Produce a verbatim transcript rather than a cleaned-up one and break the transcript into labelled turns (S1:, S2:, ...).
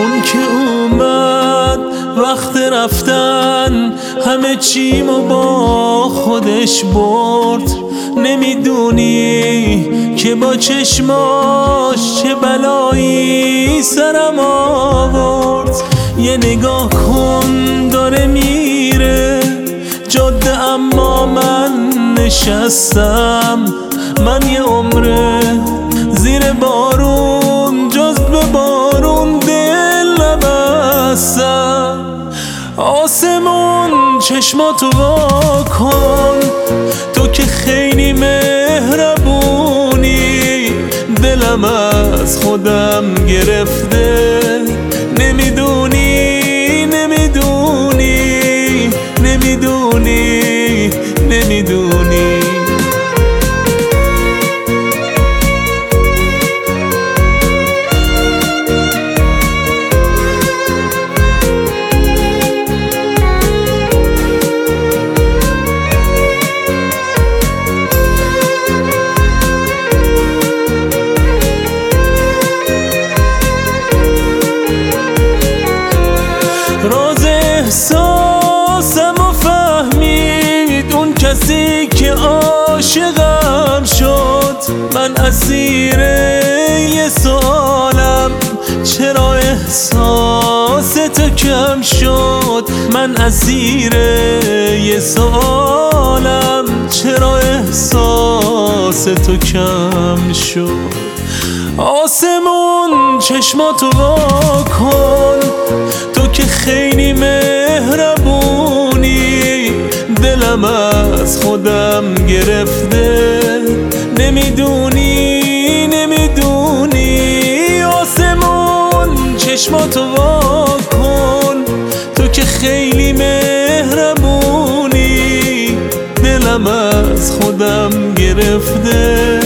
S1: اون که اومد وقت رفتن همه چیمو با خودش برد. نمیدونی که با چشماش چه بلایی سرم آورد. یه نگاه کن داره میره جاده اما من نشستم. من یه عمره زیر بارون جز به بارون دل نبستم. آسمون چشماتو وا کن تو که خیلی مهربونی. دلم از خودم گرفته نمیدونی نمیدونی نمیدونی نمیدونی. راز احساسم و فهمید اون کسی که عاشقم شد. من اسیر یه سوالم چرا احساس تو کم شد. من اسیر یه سوالم چرا احساس تو کم شد. آسمون چشماتو وا کن تو که خیلی مهربونی. دلم از خودم گرفته نمیدونی نمیدونی. آسمون چشماتو وا کن تو که خیلی مهربونی. دلم از خودم گرفته